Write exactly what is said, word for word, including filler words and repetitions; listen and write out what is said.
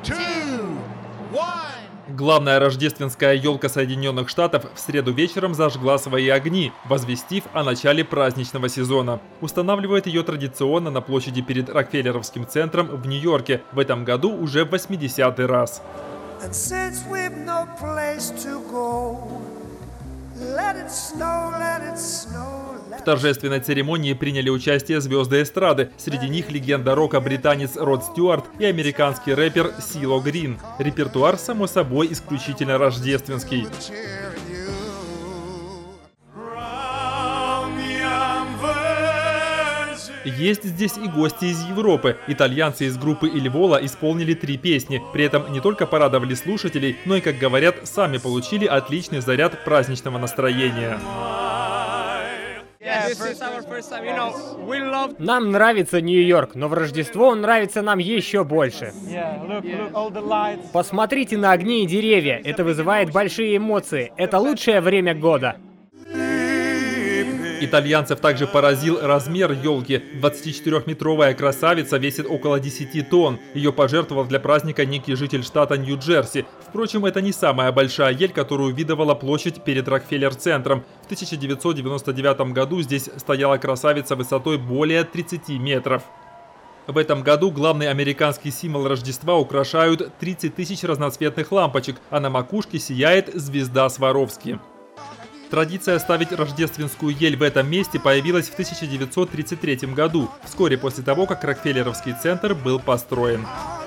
Главная рождественская елка Соединенных Штатов в среду вечером зажгла свои огни, возвестив о начале праздничного сезона. Устанавливает ее традиционно на площади перед Рокфеллеровским центром в Нью-Йорке. В этом году уже в восьмидесятый раз. В торжественной церемонии приняли участие звезды эстрады. Среди них легенда-рока-британец Род Стюарт и американский рэпер Сило Грин. Репертуар, само собой, исключительно рождественский. Есть здесь и гости из Европы. Итальянцы из группы «Иль Воло» исполнили три песни. При этом не только порадовали слушателей, но и, как говорят, сами получили отличный заряд праздничного настроения. Нам нравится Нью-Йорк, но в Рождество он нравится нам еще больше. Посмотрите на огни и деревья. Это вызывает большие эмоции. Это лучшее время года. Итальянцев также поразил размер елки. двадцатичетырёхметровая красавица весит около десяти тонн. Ее пожертвовал для праздника некий житель штата Нью-Джерси. Впрочем, это не самая большая ель, которую видывала площадь перед Рокфеллер-центром. В тысяча девятьсот девяносто девятом году здесь стояла красавица высотой более тридцати метров. В этом году главный американский символ Рождества украшают тридцать тысяч разноцветных лампочек, а на макушке сияет звезда Сваровски. Традиция ставить рождественскую ель в этом месте появилась в тысяча девятьсот тридцать третьем году, вскоре после того, как Рокфеллеровский центр был построен.